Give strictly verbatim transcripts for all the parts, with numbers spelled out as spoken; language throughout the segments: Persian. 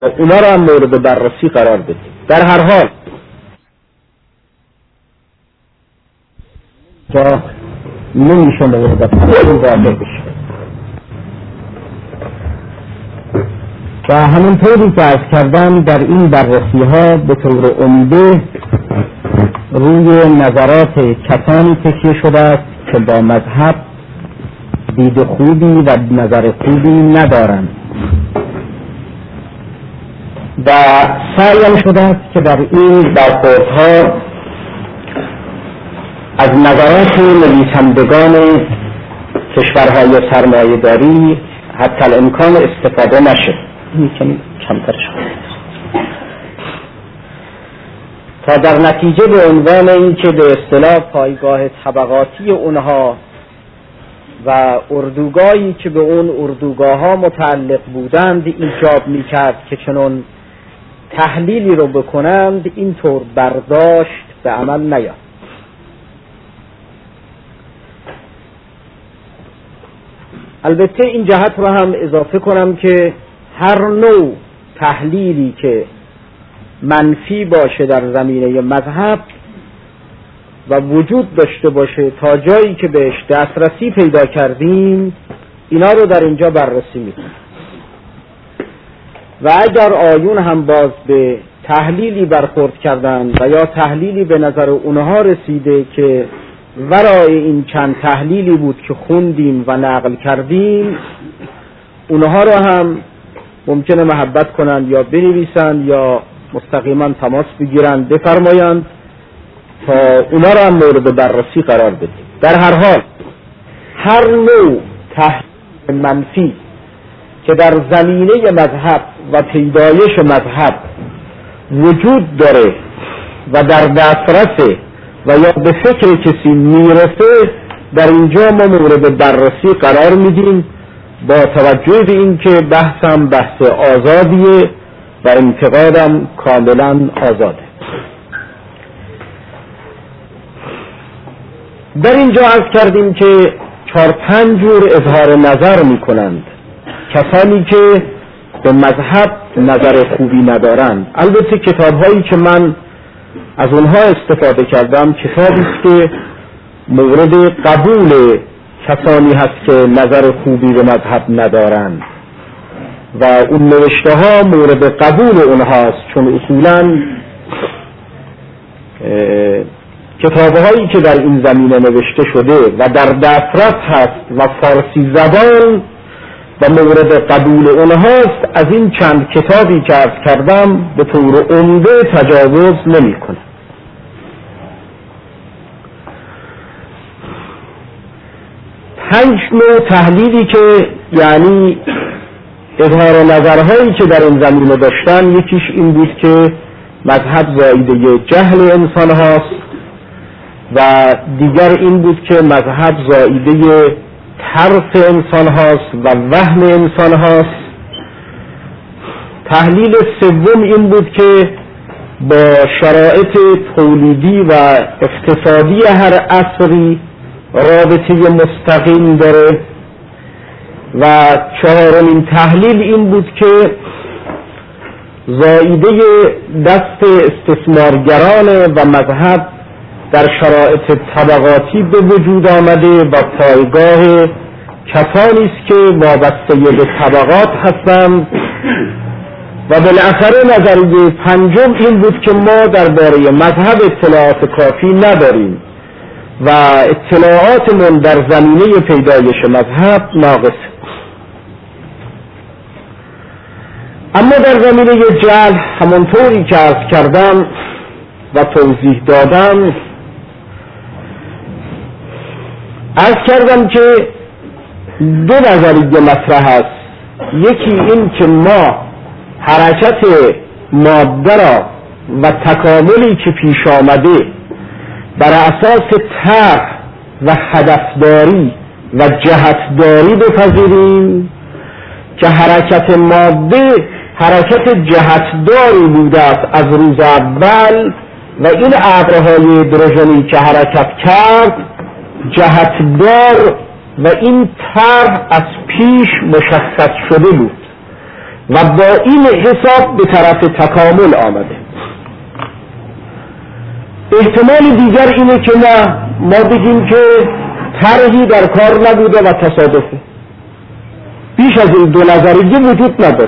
اونا رو هم مورد بررسی قرار بدیم. در هر حال تا نمیشه مورد بررسی واقع بشه و همونطوری که عرض کردم در این بررسی ها به طور عمده روی نظرات کسانی تکیه شده است که با مذهب دید خوبی و نظر خوبی ندارند و سعیم شده است که در این برخوردها از نظرات نویسندگان کشورهای سرمایه‌داری حتی الامکان استفاده نشه. این کمی کمتر شده تا در نتیجه به عنوان این که به اصطلاح پایگاه طبقاتی اونها و اردوگاهی که به اون اردوگاه ها متعلق بودند ایجاب میکرد که چنون تحلیلی رو بکنند اینطور برداشت به عمل نیاد. البته این جهت رو هم اضافه کنم که هر نوع تحلیلی که منفی باشه در زمینه مذهب و وجود داشته باشه تا جایی که بهش دسترسی پیدا کردیم اینا رو در اینجا بررسی میکنیم و اگر آیون هم باز به تحلیلی برخورد کردن و یا تحلیلی به نظر اونها رسیده که ورای این چند تحلیلی بود که خوندیم و نقل کردیم اونها رو هم ممکنه محبت کنند یا بنویسند یا مستقیما تماس بگیرند بفرمایند تا اونا رو هم مورد بررسی قرار بدیم. در هر حال هر نوع تحلیل منفی که در زمینه مذهب و پیدایش مذهب وجود داره و در دسترسه و یا به فکر کسی میرسه در اینجا ما مورد بررسی قرار میدیم با توجه به این که بحثم بحث آزادیه و انتقادم کاملا آزاده. در اینجا عرض کردیم که چهار پنج جور اظهار نظر میکنند کسانی که به مذهب نظر خوبی ندارند. البته کتاب هایی که من از اونها استفاده کردم کتابی است که مورد قبول کسانی هست که نظر خوبی به مذهب ندارند و اون نوشته ها مورد قبول اونهاست چون اصولا کتاب هایی که در این زمینه نوشته شده و در دسترس هست و فارسی زبان و مورد قبول اونهاست از این چند کتابی که عرض کردم به طور عمده تجاوز نمی کنه. پنج نوع تحلیلی که یعنی اظهار نظرهایی که در این زمینه داشتن یکیش این بود که مذهب زائیده جهل انسان هاست و دیگر این بود که مذهب زائیده ترس انسان هاست و وهم انسان هاست. تحلیل سوم این بود که با شرایط تولیدی و اقتصادی هر عصری رابطه مستقیم داره و چهارمین تحلیل این بود که زائیده دست استثمارگران و مذهب در شرایط طبقاتی به وجود آمده و پایگاه کسانی است که وابسته به طبقات هستند و بالاخره نظریه پنجم این بود که ما درباره مذهب اطلاعات کافی نداریم و اطلاعاتمون در زمینه پیدایش مذهب ناقص. اما در زمینه جهل همونطوری که عرض کردم و توضیح دادم عرض کردم که دو نظریه مطرح است. یکی این که ما حرکت ماده را و تکاملی که پیش آمده بر اساس طرح و هدفداری و جهتداری بپذیریم که حرکت ماده حرکت جهتداری بوده است از روز اول و این ابرهای هیدروژنی که حرکت کرد جهتدار و این طرح از پیش مشخص شده بود و با این حساب به طرف تکامل آمده. احتمال دیگر اینه که نه، ما بگیم که طرحی در کار نبوده و تصادفه. بیش از این دو نظریه وجود نداره.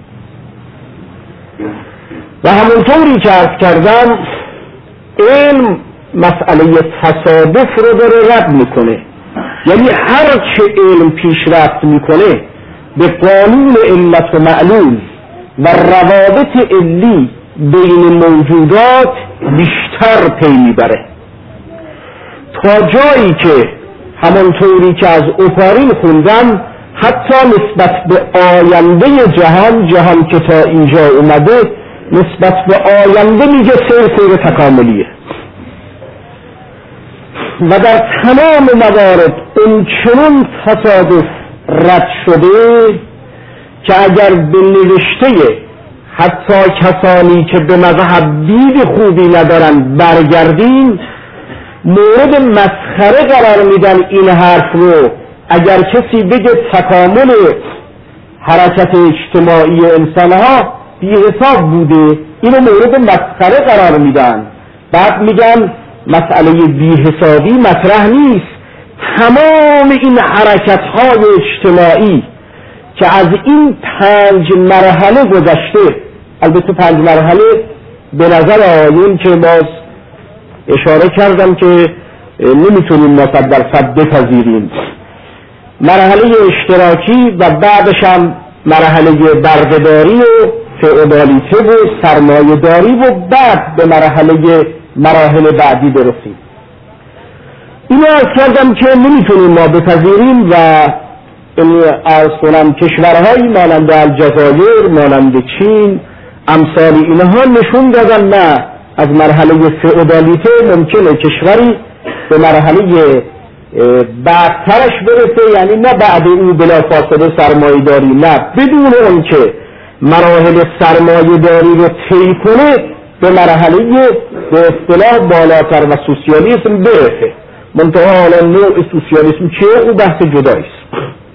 و همونطوری که عرض کردم علم مسئله تصادف رو داره رد میکنه، یعنی هر چه علم پیشرفت میکنه به قانون علت و معلول و روابط علی بین موجودات بیشتر پی میبره، تا جایی که همونطوری که از اوپارین خوندم حتی نسبت به آینده جهان، جهان که تا اینجا اومده نسبت به آینده میگه سیر سیر تکاملیه و در تمام موارد اون چنون تصادف رد شده که اگر به نوشته حتی کسانی که به مذهب دید خوبی ندارن برگردیم مورد مسخره قرار میدن این حرف رو. اگر کسی بگه تکامل حرکت اجتماعی انسانها بی حساب بوده، اینو مورد مسخره قرار میدن. بعد میگن مسئله بی حسابی مطرح نیست، تمام این حرکت های اجتماعی که از این پنج مرحله گذشته، البته پنج مرحله به نظر آیون که باز اشاره کردم که نمیتونیم نصد درصد بپذیریم، مرحله اشتراکی و بعدش هم مرحله بردهداری و فئودالیته و سرمایه داری و بعد به مرحله مراحل بعدی برسیم. اینو عرض کردم که نمیتونیم ما بپذیریم و عرض کنم کشورهایی مانند الجزایر، مانند چین، امثال اینها نشون دادن نه، از مرحله فئودالیته ممکنه کشوری به مرحله بعدترش برسه، یعنی نه بعد او بلا فاصله سرمایه داری، نه بدون اون که مراحل سرمایه داری رو طی کنه به مرحله به اصطلاح بالاتر و سوسیالیسم برسه. منتها حالا نوع سوسیالیسم چیه او بحث جداییست.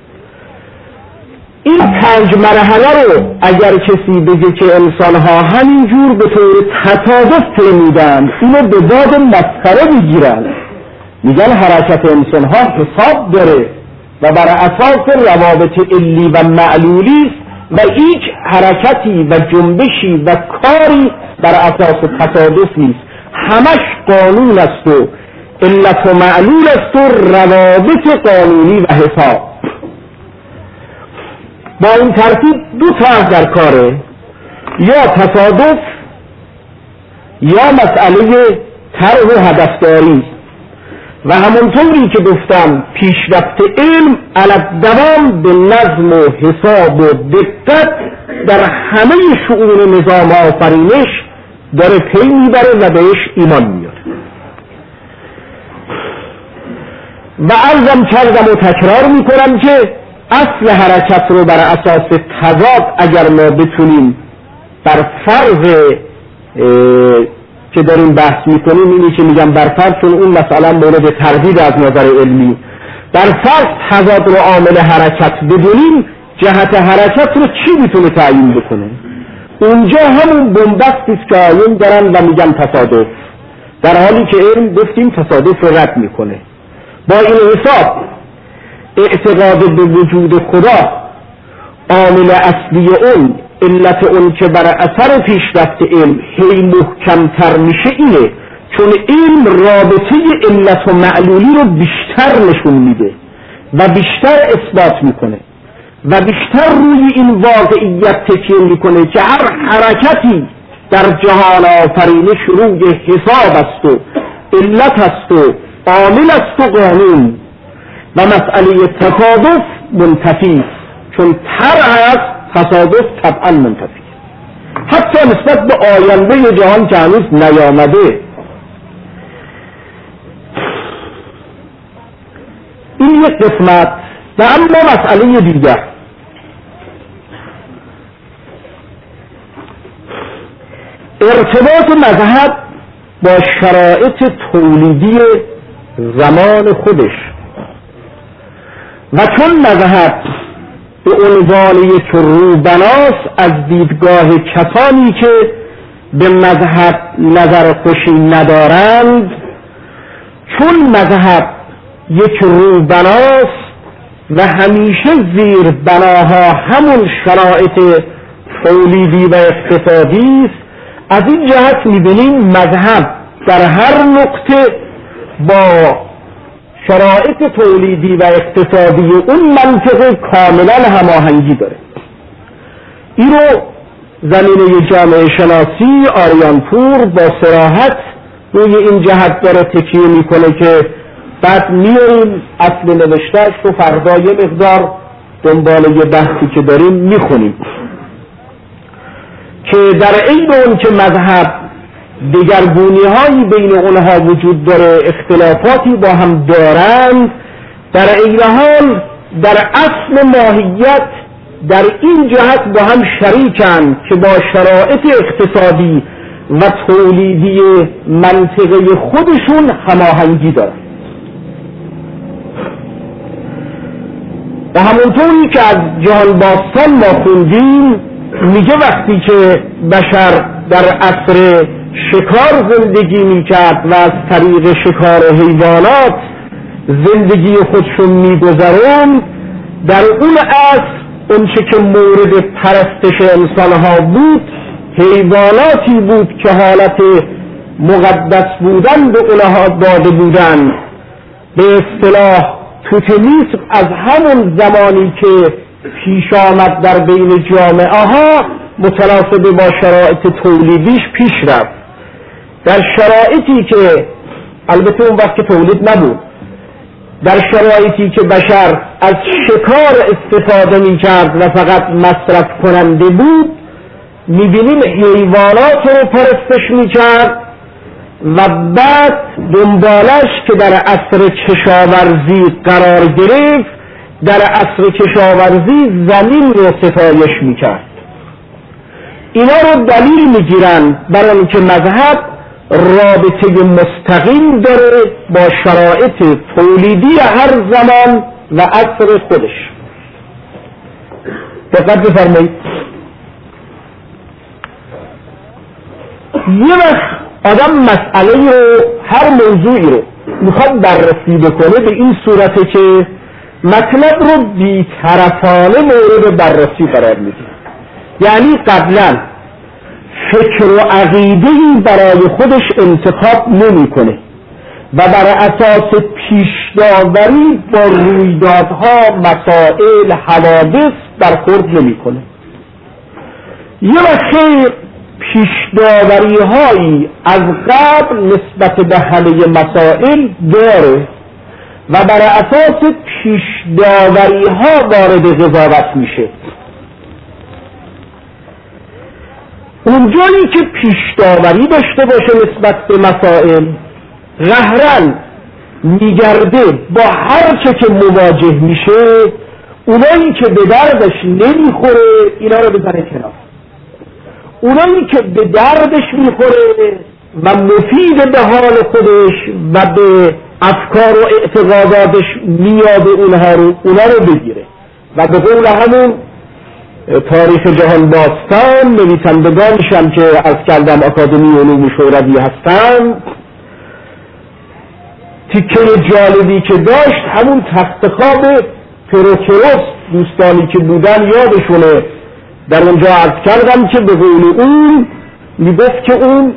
این پنج مرحله رو اگر کسی بگه که انسانها همینجور به طور تصادف طی میدن، اینو به باد مسخره میگیرن، میگن حرکت انسانها حساب داره و بر اساس روابط علی و معلولی و هیچ حرکتی و جنبشی و کاری بر اساس تصادف نیست، همش قانون است و علت و معلول است و روابط قانونی و حساب. با این ترتیب دو طرح در کاره، یا تصادف یا مسئله طرح و هدفداری. و همونطوری که گفتم پیشرفت علم علی دوام به نظم و حساب و دقت در همه شؤون نظام آفرینش داره پی میبره و بهش ایمان میاره. و عرضم کردم و تکرار میکنم که اصل حرکت رو بر اساس تضاد اگر ما بتونیم بر فرض که داریم بحث میکنیم، اینی که میگم بر فرض، چون اون مثلا مورد تردید از نظر علمی، بر فرض تضاد رو عامل حرکت بدونیم، جهت حرکت رو چی میتونه تعیین بکنه؟ اونجا همون بنبستی است که آیون دارن و میگن تصادف، در حالی که علم گفتیم تصادف رو رد میکنه. با این حساب اعتقاد به وجود خدا عامل اصلی اون، علت اون که بر اثر پیشرفت علم هی محکمتر میشه اینه چون علم رابطه علت و معلولی رو بیشتر نشون میده و بیشتر اثبات میکنه و بیشتر روی این واقعیت تکیه میکنه که هر حرکتی در جهان آفرینش روی حساب است و علت است و عامل است و قانون، و مسئله تصادف منتفی، چون طرح است تصادف طبعا منتفی، حتی نسبت به آینده جهان که هنوز نیامده. این یک قسمت. و اما مسئله دیگر، ارتباط مذهب با شرایط تولیدی زمان خودش. و چون مذهب به عنوان یک روبناس از دیدگاه کسانی که به مذهب نظر خوشی ندارند، چون مذهب یک روبناس و همیشه زیر بناها همون شرایط تولیدی و اقتصادی است، از این جهت می‌بینیم مذهب در هر نقطه با شرایط تولیدی و اقتصادی اون منطقه کاملا هماهنگی داره. این رو زمینه جامعه شناسی آریانپور با صراحت روی این جهت داره تکیه میکنه که بعد میاریم اصل نوشتهش رو فردا یه مقدار دنبال یه بحثی که داریم میخونیم که در عین اون که مذهب دگرگونی هایی بین اونها وجود داره، اختلافاتی با هم دارند، در عین حال در اصل ماهیت در این جهت با هم شریکند که با شرایط اقتصادی و تولیدی منطقه خودشون هماهنگی دارند. و همونطوری که از جهان باستان ما خوندیم، میگه وقتی که بشر در عصر شکار زندگی میکرد و از طریق شکار حیوانات زندگی خودشون میگذرون، در اون عصر اونچه که مورد پرستش انسانها بود حیواناتی بود که حالت مقدس بودن به اونها داده بودن. به اصطلاح توتمیسم از همون زمانی که پیش آمد در بین جامعه ها متناسب با شرایط تولیدیش پیش رفت. در شرایطی که البته اون وقت که تولید نبود، در شرایطی که بشر از شکار استفاده می کرد و فقط مصرف کننده بود، می بینیم حیوانات رو پرستش می کرد و بعد دنبالش که در عصر کشاورزی قرار گرفت، در عصر کشاورزی زمین رو ستایش می کرد. اینا رو دلیل می گیرن برای اینکه مذهب رابطه مستقیم داره با شرایط تولیدی هر زمان و عصر خودش. دقت بفرمایید. یه وقت آدم مسئله رو، هر موضوعی رو میخواد بررسی بکنه به این صورته که مطلب رو بی‌طرفانه مورد بررسی قرار میده. یعنی قبلا فکر و عقیده‌ای برای خودش انتخاب نمی‌کنه و بر اساس پیش‌داوری با رویدادها، مسائل، حوادث برخورد نمی‌کنه. یه وقت پیش‌داوری‌هایی از قبل نسبت به همه مسائل داره و بر اساس پیش‌داوری‌ها وارد قضاوت میشه. اونجایی که پیش‌داوری داشته باشه نسبت به مسائل، قهراً میگرده با هر چه که مواجه میشه اونایی که به دردش نمیخوره اینا رو بزنه کنار، اونایی که به دردش میخوره و مفید به حال خودش و به افکار و اعتقاداتش میاد اونها رو اونا رو بگیره. و به قول همون تاریخ جهان باستان نویسندگانش هم که از کردم اکادمی علوم شوروی هستن، تیکه جالبی که داشت همون تخت خواب پروکروس، دوستانی که بودن یادشونه، در اونجا عرض کردم که به قول اون میگفت که اون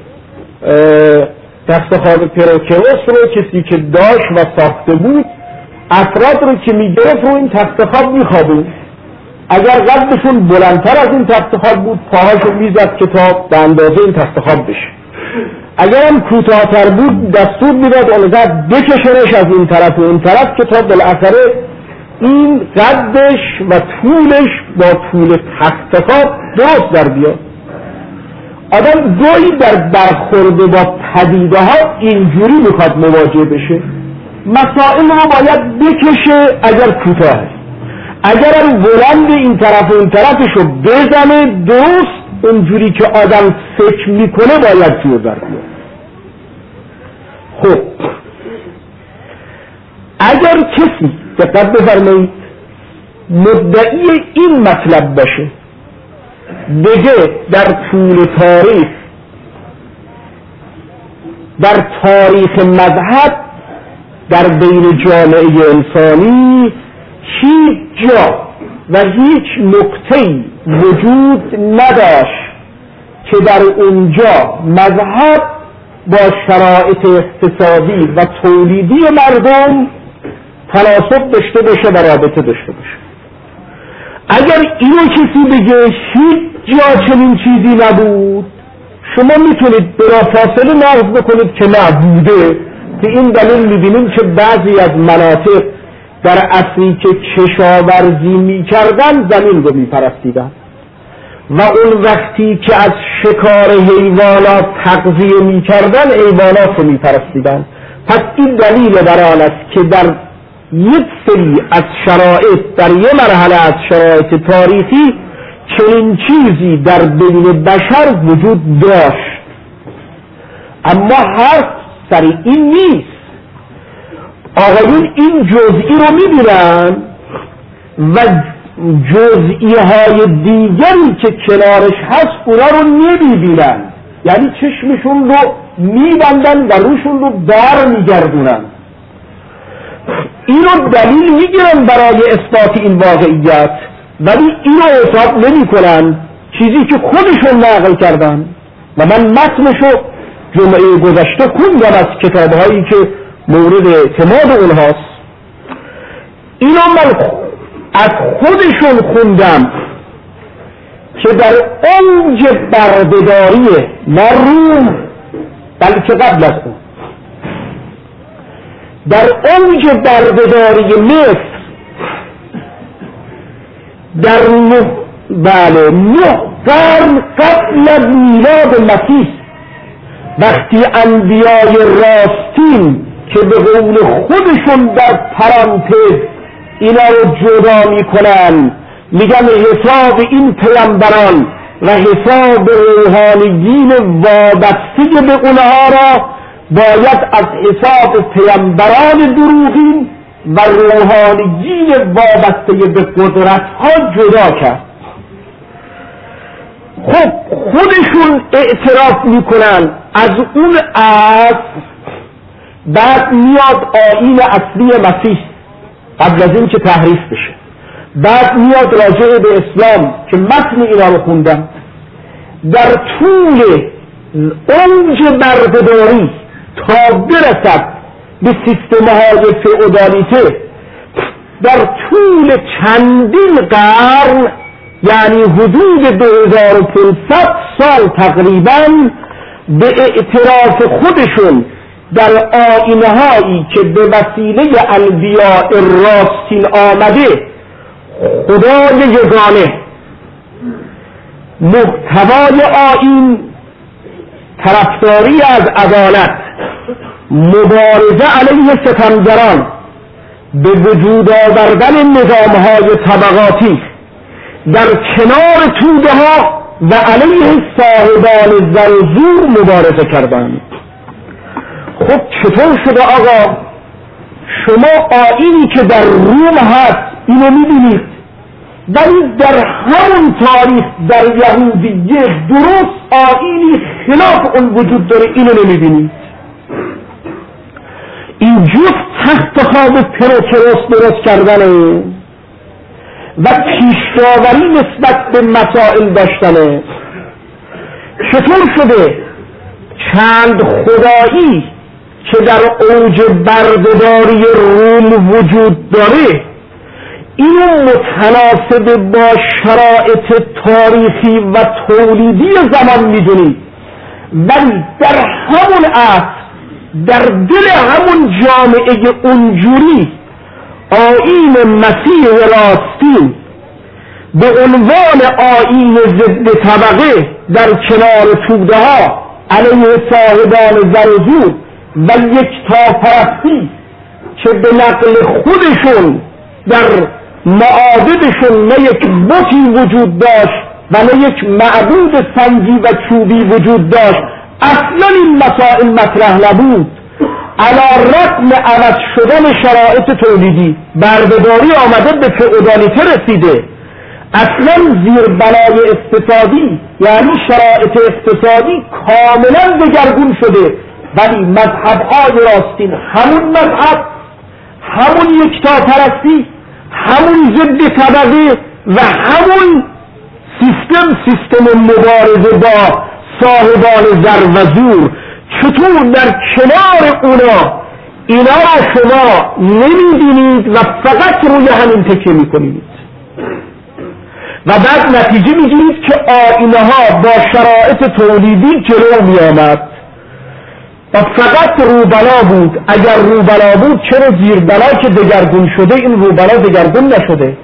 تخت خواب پروکروس رو کسی که داشت و ساخته بود افراد رو که میگرفت رو این تخت خواب میخوابون. اگر قدشون بلندتر از این تخت خواب بود پاهاشو میزد که تا به اندازه این تخت خواب بشه، اگر هم کوتاه‌تر بود دستور میداد اونقدر بکشنش از این طرف و اون طرف که تا بالاخره این قدش و طولش با طول تخت خواب درست در بیاد. آدم گاهی در برخورد با پدیده ها اینجوری میخواد مواجه بشه، مسائل رو باید بکشه اگر کوتاهه، اگر هم بلند این طرف و این طرفش رو بزنه درست اونجوری که آدم فکر میکنه باید جور در بیاد. خب اگر کسی دقت بفرمایید مدعی این مطلب باشه، بگه در طول تاریخ، در تاریخ مذهب، در بین جامعه انسانی هیچ جا و هیچ نقطه‌ای وجود نداشت که در اونجا مذهب با شرایط اقتصادی و تولیدی مردم تناسب داشته باشه و رابطه داشته باشه. اگر اینو کسی بگه هیچ جا چنین چیزی نبود، شما میتونید بلافاصله نقض بکنید که نه بوده. که این دلیل میبینیم که بعضی از مناطق در اصلی که کشاورزی میکردن زمین رو میپرستیدن و اون وقتی که از شکار حیوانات تغذیه میکردن حیوانات رو میپرستیدن. پس این دلیل بر آن است که در یک سری از شرایط، در یک مرحله از شرایط تاریخی چنین چیزی در بین بشر وجود داشت. اما حرف سر این نیست. آقایون این جزئی رو میبینن و جزئی های دیگری که کنارش هست اونا رو نمیبینن، یعنی چشمشون رو میبندن و روشون رو بر میگردونن. اینو دلیل میگیرن برای اثبات این واقعیت، ولی اینو حساب نمی کنن چیزی که خودشون نقل کردن. و من متنشو جمعه گذشته خوندم از کتابهایی که مورد اعتماد اونهاست. اینو من از خودشون خوندم که در اوج بردهداری نه روم بلکه قبل از اون، در اوج بردهداری مصر در نه بله نه قرن قبل از میلاد مسیح، وقتی انبیای راستین که به قول خودشون در پرانتز اینا رو جدا میکنن، میگن حساب این پیامبران و حساب روحانیین وابسته به اونها را باید از حساب پیامبران دروغین و روحانیین وابسته به قدرت ها جدا کرد. خب خودشون اعتراف میکنن از اون عصر بعد میاد آیین اصلی مسیح قبل از این که تحریف بشه، بعد میاد راجع به اسلام که متن اینا رو خوندم. در طول اوج بردهداری تا برسد به سیستم‌های فئودالیته در طول چندین قرن، یعنی حدود دو هزار و پانصد سال تقریبا، به اعتراف خودشون در آیین‌هایی که به وسیله انبیاء راستین آمده خدای یگانه، محتوای آیین طرفداری از عدالت، مبارزه علیه ستمگران، به وجود آوردن نظام‌های طبقاتی در کنار توده ها و علیه صاحبان زر و زور مبارزه کردند. خب چطور شده آقا شما آیینی که در روم هست اینو میبینید، ولی در همون تاریخ در یهودیه درست آیینی خلاف اون وجود داره اینو نمیبینید؟ این جفت تخت خواب پروکروس درست کردنه و پیشداوری نسبت به مسائل داشتنه. چطور شده چند خدایی که در اوج بردهداری روم وجود داره اینو متناسب با شرایط تاریخی و تولیدی زمان میدونید، ولی در همون عصر در دل همون جامعه اونجوری آیین مسیح راستین به عنوان آیین ضد طبقه در کنار توده ها علیه صاحبان زر و زور و یکتاپرستی که به نقل خودشون در معابدشون نه یک بتی وجود داشت و نه یک معبود سنگی و چوبی وجود داشت، اصلا این مسائل مطرح نبود. علی رغم عوض شدن شرایط تولیدی بردهداری آمده به فئودالیته رسیده، اصلا زیر بنای اقتصادی یعنی شرایط اقتصادی کاملا دگرگون شده، ولی مذهب‌های راستین همون مذهب، همون یکتاپرستی، همون ضد طبقه و همون سیستم سیستم مبارزه با صاحبان زر و زور، چطور در کنار اونا اینا را شما نمی‌بینید و فقط روی همین تکیه می‌کنید و بعد نتیجه می‌گیرید که آینه ها با شرایط تولیدی جلو می‌آمد و فقط روبلا بود. اگر روبلا بود چرا زیربنا که دگرگون شده این روبلا دگرگون نشده؟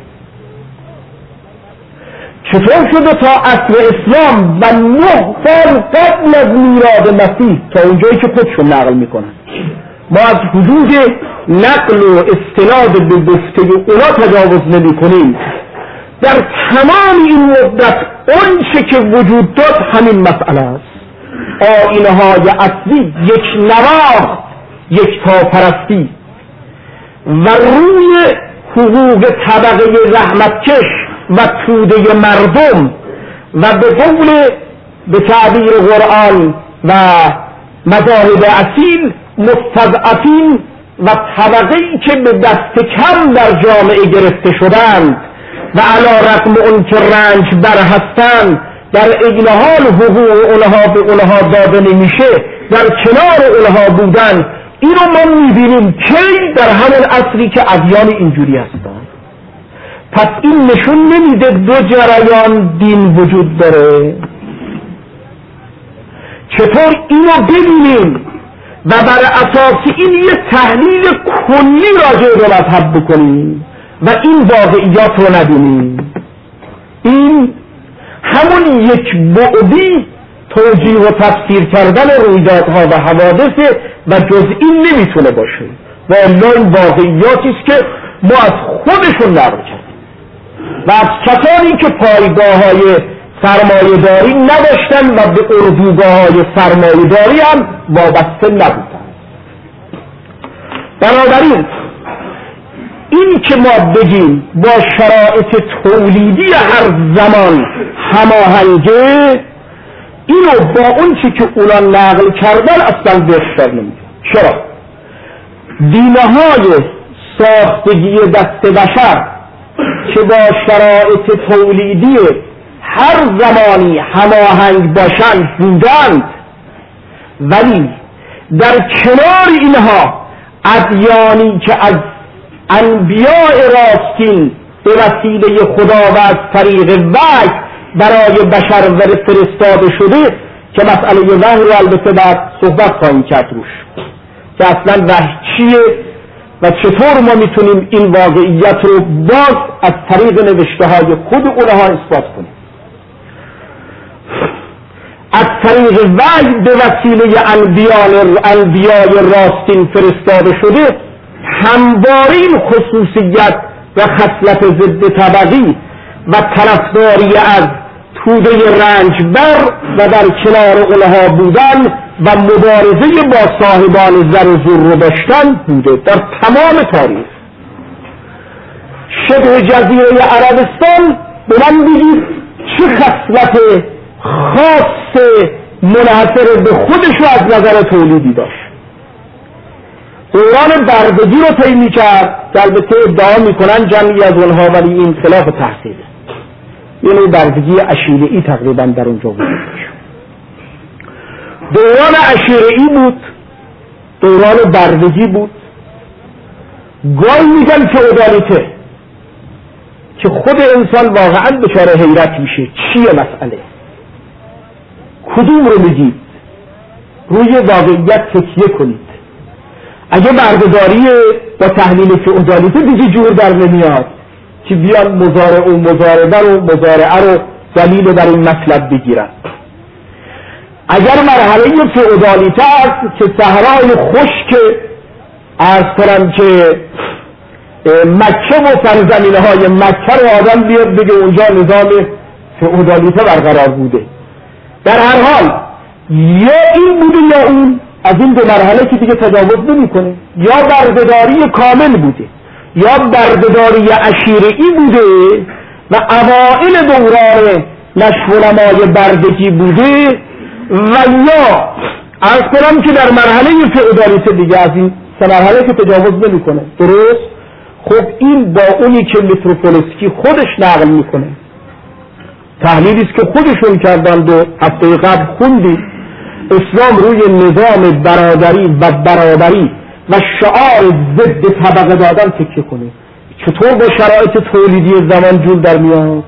چطور شده تا عصر اسلام و نه سال قبل از میلاد مسیح تا اونجایی که خودشون نقل میکنن ما از حدود نقل و استناد به گفته اونا تجاوز نمی کنیم، در تمام این مدت اون چه که وجود داد همین مسئله است. آیینه های اصلی یک نواخت یک تاپرستی و روی حقوق طبقه رحمتکش و توده مردم و به قول به تعبیر قرآن و مذاهب اصیل مستضعفین و طبقه‌ای که به دست کم در جامعه گرفته شدند و علی رغم اون که رنج بر هستند در عین حال حقوق اونها به اونها داده نمیشه، در کنار اونها بودن. اینو ما میبینیم که در همون عصری که ادیان اینجوری هستند. پس این نشون نمیده دو جریان دین وجود داره. چطور اینو ببینیم و بر اساس این یه تحلیل کلی راجع به مذهب بکنیم و این واقعیات رو ندونیم؟ این همون یک بعدی توجیه و تفسیر کردن رویدادها و حوادث و جز این نمیتونه باشه و الا این واقعیاتی است که ما از خودشون نقل کردیم و از کسانی که پایگاه های سرمایه داری نداشتن و به اردوگاه های سرمایه داری هم وابسته نبودن. بنابراین این که ما بگیم با شرایط تولیدی هر زمان هماهنگه، اینو با اون چی که اونا نقل کردن اصلا بهتر نمیده. چرا؟ دینه‌های ساختگی دست بشر که با شرایط تولیدی هر زمانی هماهنگ باشند بودند، ولی در کنار اینها ادیانی که از انبیاء راستین به وسیله خدا و از طریق وحی برای بشر فرستاده شده که مسئله وحی رو البته بعد صحبت خواهیم کرد روش که اصلا وحی چیه و چطور ما میتونیم این واقعیت رو باز از طریق نوشته های خود اونها اثبات کنیم. از طریق وحی به وسیله انبیاء راستین فرستاده شده همواره این خصوصیت و خصلت ضد طبقی و طرفداری از توده رنجبر و در کنار اونها بودن و مبارزه با صاحبان زر و زور رو داشتن بوده در تمام تاریخ. شبه جزیره عربستان به من بگید چه خصلت خاص منحصر به خودش رو از نظر تولیدی داشت؟ دوران بردگی رو طی می‌کرد که البته ادعا میکنن جمعی از اونها ولی این خلاف تحصیل، یعنی بردگی عشیره‌ای تقریبا در اونجا بود. دوران عشیره‌ای بود، دوران بردگی بود، گاهی میگن فئودالیته که خود انسان واقعا دچار حیرت میشه چیه مسئله، کدوم رو میگید؟ روی واقعیت تکیه کنید. اگه بردهداری با تحلیل فئودالیته دیگه جور در نمیاد که بیان مزارع و مزاربه رو مزارعه رو دلیل بر این مطلب بگیرن. اگر مرحله فئودالیته است که صحرای خشک عرض کنم که مکه و سرزمینه های مکه رو آدم بیاد بگه اونجا نظام فئودالیته برقرار بوده، در هر حال یا این بوده یا اون از این دو مرحله که دیگه تجاوز نمیکنه، یا بردهداری کامل بوده یا بردهداری عشیره‌ای بوده و اوائل دوران نشو و نمای بردگی بوده، و یا عرض کنم که در مرحله فئودالیته دیگه از این سه مرحله که تجاوز نمیکنه. درست؟ خب این با اونی که میتروپولسکی خودش نقل میکنه، تحلیلی است که خودشون کردند و هفته قبل خوندید، اسلام روی نظام برادری و برابری و شعار ضد طبقه دادن تکیه کنه. چطور با شرایط تولیدی زمان جور در میاد؟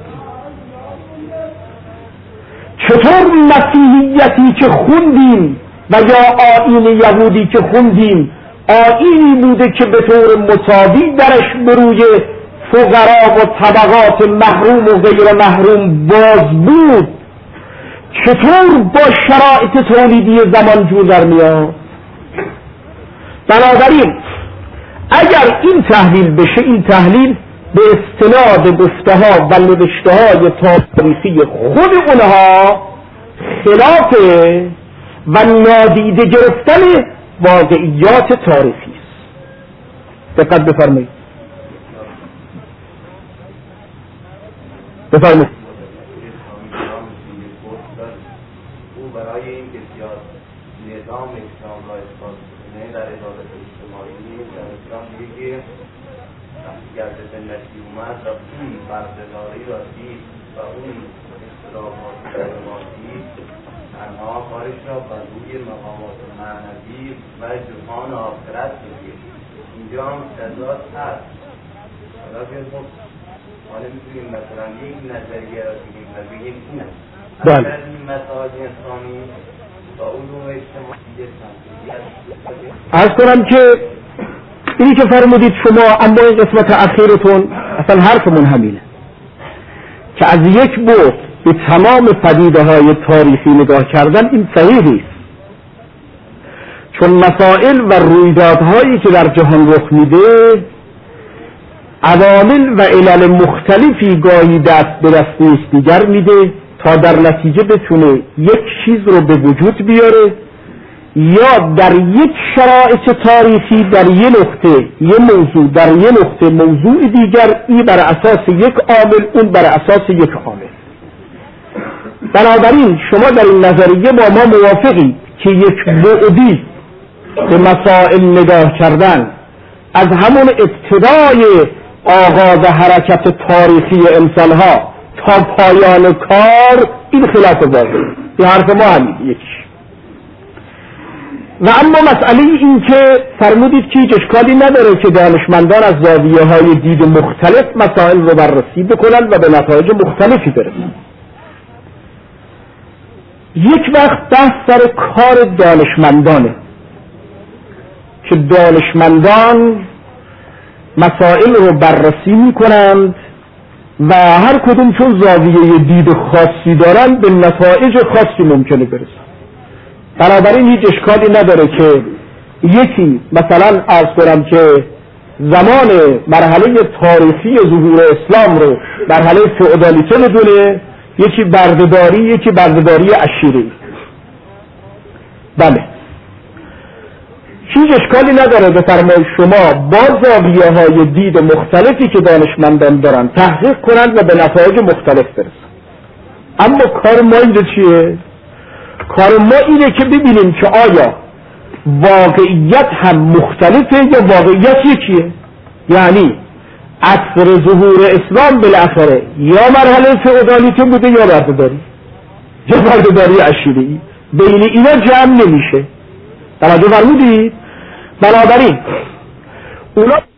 چطور مسیحیتی که خوندیم و یا آیین یهودی که خوندیم آیینی بوده که به طور مساوی درش به روی فقرا و طبقات محروم و غیر محروم باز بود، چطور با شرایط تولیدی زمان جور در میاد؟ بنابراین اگر این تحلیل بشه، این تحلیل به استناد گفته‌ها و نوشته‌های تاریخی خود اونها خلافه و نادیده گرفتن واقعیات تاریخی است. دقت بفرمایید. بفرمایید. او برای این که سیاست نظام اسلام را اثبات کنه در عدالت اجتماعی در اسلام میگه وقتی گرد سنتی اومد و اون بردهداری را دید و اون اصطلاحات کلماتی تنها کارش را بر روی مقامات معنوی و جهان آخرت میگه. اینجا هم تضاد هست. حالا که خب ما نمیتونیم مثلا یک نظریه را بگیم و بگیم این است. بله. این مسائل اسلامی با علوم اجتماعی عرض کنم که اینی که فرمودید شما، اما این قسمت اخیرتون اصلا حرفمون همینه که از یک بعد به تمام پدیده های تاریخی نگاه کردن این صحیح نیست، چون مسائل و رویدادهایی که در جهان رخ میده عوامل و علل مختلفی گاهی دست به دست یکدیگر میده تا در نتیجه بتونه یک چیز رو به وجود بیاره، یا در یک شرایط تاریخی در یک نقطه یک موضوع در یک نقطه موضوع دیگر، این بر اساس یک عامل اون بر اساس یک عامل. بنابراین شما در این نظریه با ما موافقی که یک بعدی به مسائل نگاه کردن از همون ابتدای آغاز حرکت تاریخی انسانها تا پایان کار این خلاف واضحه. این حرف ما همین یکیش. و اما مسئله این که فرمودید که هیچ اشکالی نداره که دانشمندان از زاویه های دید مختلف مسائل رو بررسی بکنن و به نتایج مختلفی برسن. یک وقت بحث سر کار دانشمندانه که دانشمندان مسائل رو بررسی میکنند و هر کدوم چون زاویه دید خاصی دارن به نتایج خاصی ممکنه برسن. بنابراین هیچ اشکالی نداره که یکی مثلا عرض کنم که زمان مرحله تاریخی ظهور اسلام رو مرحله فئودالیته بدونه، یکی بردهداری، یکی بردهداری عشیره‌ای. بله، هیچ اشکالی نداره بفرمایید شما با زاویه های دید مختلفی که دانشمندان دارن تحقیق کنند و به نتایج مختلف برسن. اما کار ما اینجا چیه؟ کار ما اینه که ببینیم که آیا واقعیت هم مختلفه یا واقعیت یکیه. یعنی عصر ظهور اسلام بالاخره یا مرحله فئودالیته بوده یا بردهداری یا بردهداری عشیره‌ای، بین اینا جمع نمیشه. توجه فرمودید؟ بنابراین اونا